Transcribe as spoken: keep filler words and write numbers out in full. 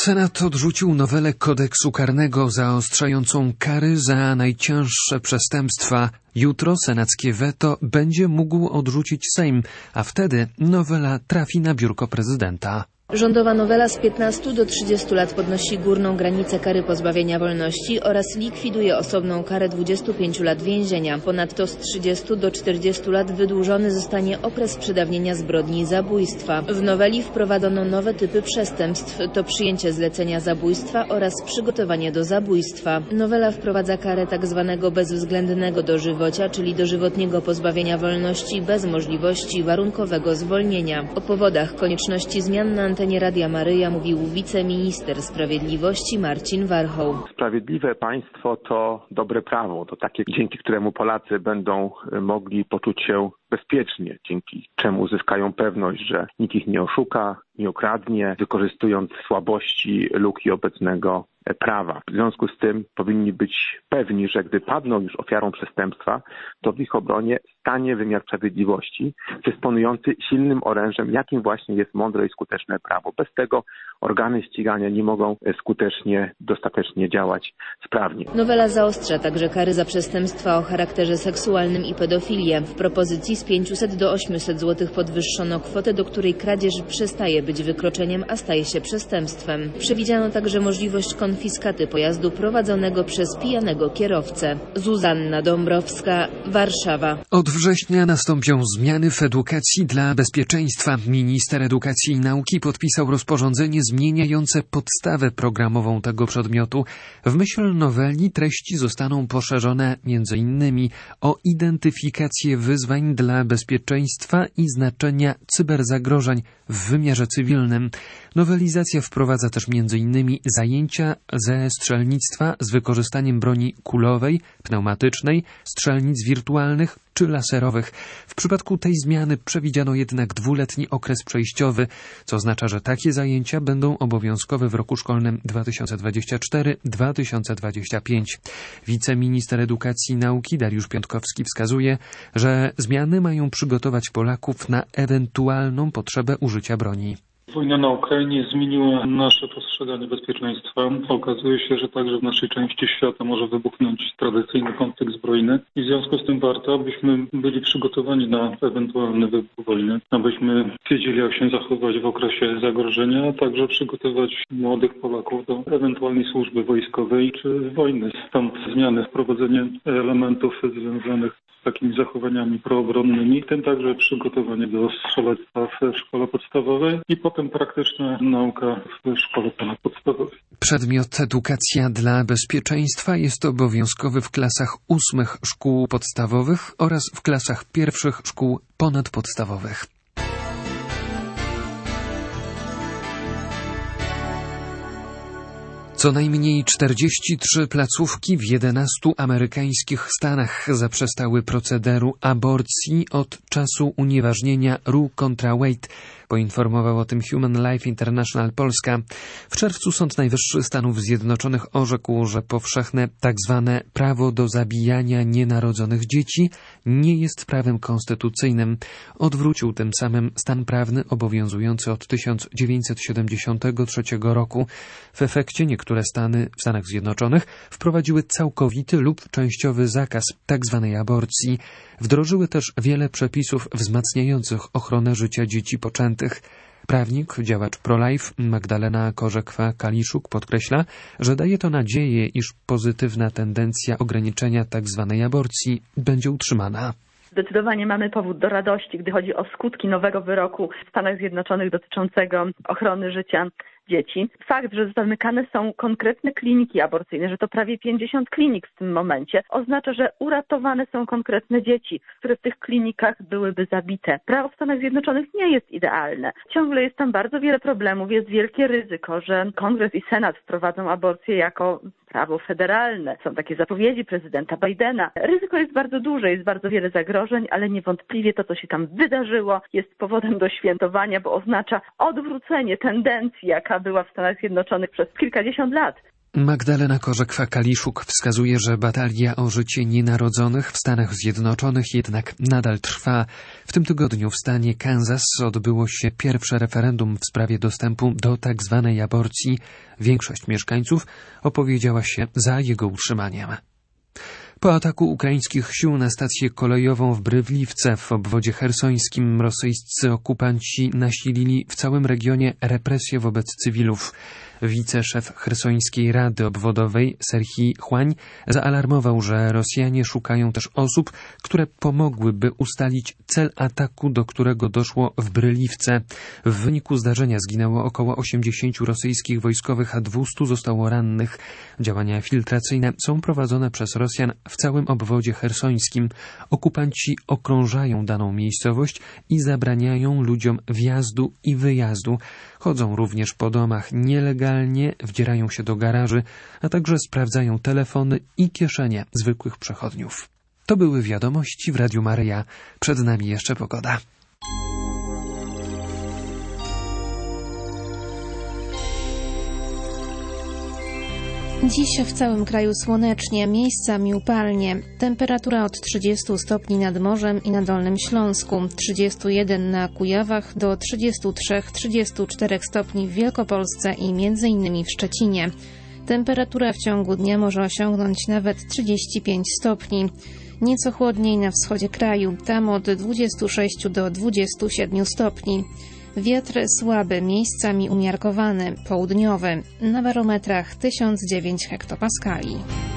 Senat odrzucił nowelę kodeksu karnego zaostrzającą kary za najcięższe przestępstwa. Jutro senackie weto będzie mógł odrzucić Sejm, a wtedy nowela trafi na biurko prezydenta. Rządowa nowela z piętnastu do trzydziestu lat podnosi górną granicę kary pozbawienia wolności oraz likwiduje osobną karę dwudziestu pięciu lat więzienia. Ponadto z trzydziestu do czterdziestu lat wydłużony zostanie okres przedawnienia zbrodni zabójstwa. W noweli wprowadzono nowe typy przestępstw, to przyjęcie zlecenia zabójstwa oraz przygotowanie do zabójstwa. Nowela wprowadza karę tzw. bezwzględnego dożywocia, czyli dożywotniego pozbawienia wolności bez możliwości warunkowego zwolnienia. O powodach konieczności zmian na antenie Radia Maryja mówił wiceminister sprawiedliwości Marcin Warchoł. Sprawiedliwe państwo to dobre prawo, to takie, dzięki któremu Polacy będą mogli poczuć się bezpiecznie, dzięki czemu uzyskają pewność, że nikt ich nie oszuka, nie okradnie, wykorzystując słabości, luki obecnego prawa. W związku z tym powinni być pewni, że gdy padną już ofiarą przestępstwa, to w ich obronie stanie wymiar sprawiedliwości, dysponujący silnym orężem, jakim właśnie jest mądre i skuteczne prawo. Bez tego organy ścigania nie mogą skutecznie, dostatecznie działać sprawnie. Nowela zaostrza także kary za przestępstwa o charakterze seksualnym i pedofilię. W propozycji z pięciuset do ośmiuset złotych podwyższono kwotę, do której kradzież przestaje być wykroczeniem, a staje się przestępstwem. Przewidziano także możliwość konfiskaty pojazdu prowadzonego przez pijanego kierowcę. Zuzanna Dąbrowska, Warszawa. Od września nastąpią zmiany w edukacji dla bezpieczeństwa. Minister Edukacji i Nauki podpisał rozporządzenie zmieniające podstawę programową tego przedmiotu. W myśl noweli treści zostaną poszerzone między innymi o identyfikację wyzwań dla bezpieczeństwa i znaczenia cyberzagrożeń w wymiarze cywilnym. Nowelizacja wprowadza też między innymi zajęcia ze strzelnictwa z wykorzystaniem broni kulowej, pneumatycznej, strzelnic wirtualnych czy laserowych. W przypadku tej zmiany przewidziano jednak dwuletni okres przejściowy, co oznacza, że takie zajęcia będą obowiązkowe w roku szkolnym dwa tysiące dwudziestym czwartym do dwa tysiące dwudziestego piątego. Wiceminister Edukacji i Nauki Dariusz Piątkowski wskazuje, że zmiany mają przygotować Polaków na ewentualną potrzebę użycia broni. Wojna na Ukrainie zmieniła nasze postrzeganie bezpieczeństwa. Okazuje się, że także w naszej części świata może wybuchnąć tradycyjny konflikt zbrojny i w związku z tym warto, abyśmy byli przygotowani na ewentualny wybuch wojny, abyśmy wiedzieli, jak się zachować w okresie zagrożenia, a także przygotować młodych Polaków do ewentualnej służby wojskowej czy wojny. Stąd zmiany, wprowadzenie elementów związanych z takimi zachowaniami proobronnymi, w tym także przygotowanie do strzelectwa w szkole podstawowej i potem praktyczna nauka w szkole ponadpodstawowej. Przedmiot edukacja dla bezpieczeństwa jest obowiązkowy w klasach ósmych szkół podstawowych oraz w klasach pierwszych szkół ponadpodstawowych. Co najmniej czterdzieści trzy placówki w jedenastu amerykańskich stanach zaprzestały procederu aborcji od czasu unieważnienia Roe kontra Wade, poinformował o tym Human Life International Polska. W czerwcu Sąd Najwyższy Stanów Zjednoczonych orzekł, że powszechne tak zwane prawo do zabijania nienarodzonych dzieci nie jest prawem konstytucyjnym. Odwrócił tym samym stan prawny obowiązujący od tysiąc dziewięćset siedemdziesiątego trzeciego roku. W efekcie niektóre stany w Stanach Zjednoczonych wprowadziły całkowity lub częściowy zakaz tak zwanej aborcji. Wdrożyły też wiele przepisów wzmacniających ochronę życia dzieci poczętych. Prawnik, działacz pro-life Magdalena Korzekwa-Kaliszuk podkreśla, że daje to nadzieję, iż pozytywna tendencja ograniczenia tzw. aborcji będzie utrzymana. Zdecydowanie mamy powód do radości, gdy chodzi o skutki nowego wyroku w Stanach Zjednoczonych dotyczącego ochrony życia dzieci. Fakt, że zamykane są konkretne kliniki aborcyjne, że to prawie pięćdziesiąt klinik w tym momencie, oznacza, że uratowane są konkretne dzieci, które w tych klinikach byłyby zabite. Prawo w Stanach Zjednoczonych nie jest idealne. Ciągle jest tam bardzo wiele problemów, jest wielkie ryzyko, że Kongres i Senat wprowadzą aborcję jako prawo federalne. Są takie zapowiedzi prezydenta Bidena. Ryzyko jest bardzo duże, jest bardzo wiele zagrożeń, ale niewątpliwie to, co się tam wydarzyło, jest powodem do świętowania, bo oznacza odwrócenie tendencji, jaka była w Stanach Zjednoczonych przez kilkadziesiąt lat. Magdalena Korzek-Kaliszuk wskazuje, że batalia o życie nienarodzonych w Stanach Zjednoczonych jednak nadal trwa. W tym tygodniu w stanie Kansas odbyło się pierwsze referendum w sprawie dostępu do tak zwanej aborcji. Większość mieszkańców opowiedziała się za jego utrzymaniem. Po ataku ukraińskich sił na stację kolejową w Brywliwce w obwodzie chersońskim rosyjscy okupanci nasilili w całym regionie represje wobec cywilów. Wiceszef Chersońskiej Rady Obwodowej Serhii Chłań zaalarmował, że Rosjanie szukają też osób, które pomogłyby ustalić cel ataku, do którego doszło w Bryliwce. W wyniku zdarzenia zginęło około osiemdziesięciu rosyjskich wojskowych, a dwustu zostało rannych. Działania filtracyjne są prowadzone przez Rosjan w całym obwodzie chersońskim. Okupanci okrążają daną miejscowość i zabraniają ludziom wjazdu i wyjazdu. Chodzą również po domach nielegalnie, wdzierają się do garaży, a także sprawdzają telefony i kieszenie zwykłych przechodniów. To były wiadomości w Radiu Maryja. Przed nami jeszcze pogoda. Dziś w całym kraju słonecznie, miejscami upalnie. Temperatura od trzydziestu stopni nad morzem i na Dolnym Śląsku, trzydziestu jeden na Kujawach do trzydziestu trzech do trzydziestu czterech stopni w Wielkopolsce i między innymi w Szczecinie. Temperatura w ciągu dnia może osiągnąć nawet trzydzieści pięć stopni. Nieco chłodniej na wschodzie kraju, tam od dwudziestu sześciu do dwudziestu siedmiu stopni. Wiatr słaby, miejscami umiarkowany, południowy, na barometrach tysiąc dziewięć hektopaskali.